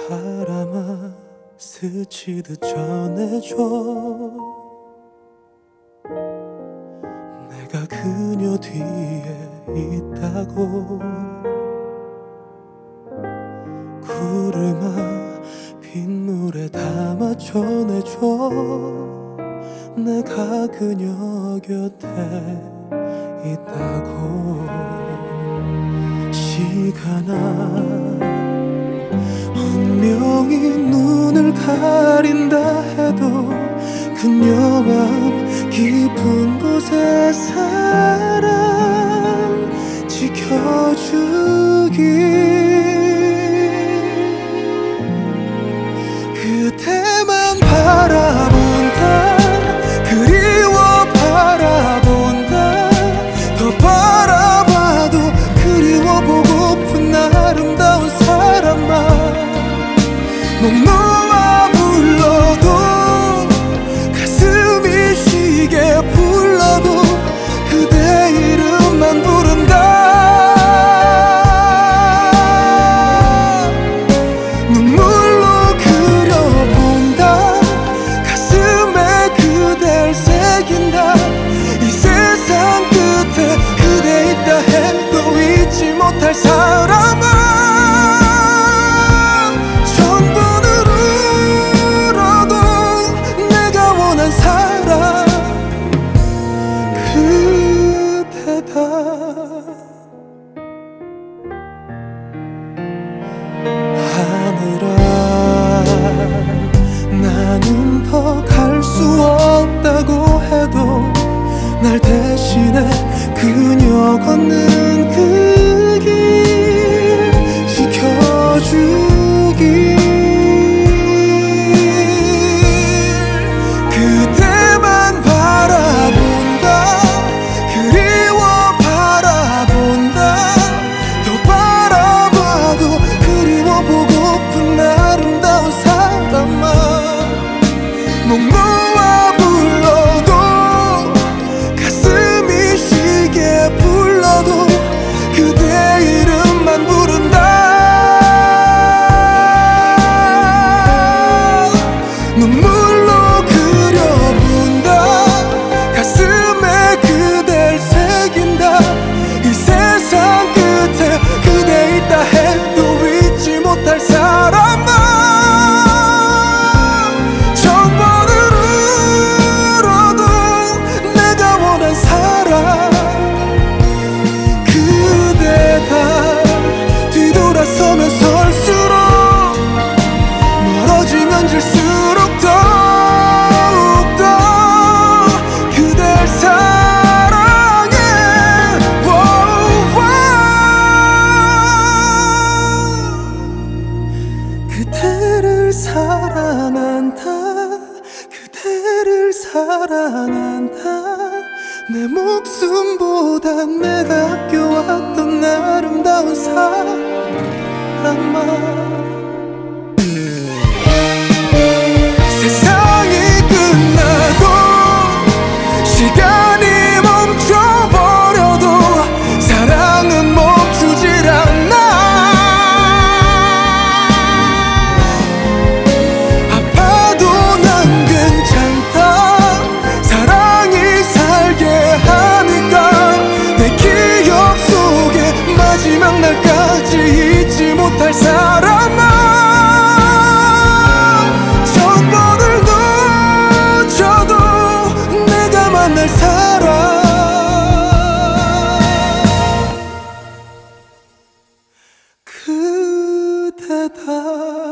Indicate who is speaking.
Speaker 1: 바람아 스치듯 전해줘. 내가 그녀 뒤에 있다고. 구름아 빗물에 담아 전해줘. 내가 그녀 곁에 있다고. 시간아 분명히 눈을 가린다 해도 그녀 마음 깊은 곳에 사랑 지켜주길. 그대만 바라본다. 그리워 바라본다. 더 바라봐도 그리워 보고픈 아름다운 사람아. 넌 놓아 불러도 가슴이 쉬게 불러도 그대 이름만 부른다. 눈물로 그려본다. 가슴에 그댈 새긴다. 이 세상 끝에 그대 있다 해도 잊지 못할 사람아. 하늘아 나는 더 갈 수 없다고 해도 날 대신해 그녀 걷는 그 길 지켜주길. 그대만 바라본다. 그리워 바라본다. 더 바라봐도 그리워 보고픈 아름다운 사람아. 목 놓아 불러도 가슴이 쉬게 불러도 그대 이름만 부른다. 눈물로 그려본다. 가슴에 그댈 새긴다. 이 세상 끝에 그대 있다 해도 잊지 못할 사람아. 천번을 울어도 내가 원한 사람. 그대가 뒤돌아서면 설수록 멀어지면 질수록 더욱더 그댈 사랑해. 그대를 사랑한다. 그대를 사랑한다. 내 목숨보다 내가 아껴왔던 아름다운 사람아. 세상이 끝나도 시간이 멈춰버려도 사랑은 멈추질 않아. 아파도 난 괜찮다. 사랑이 살게 하니까. 내 기억 속에 마지막 날까지 잊지 못할 사람아. 만날 사람. 그대다.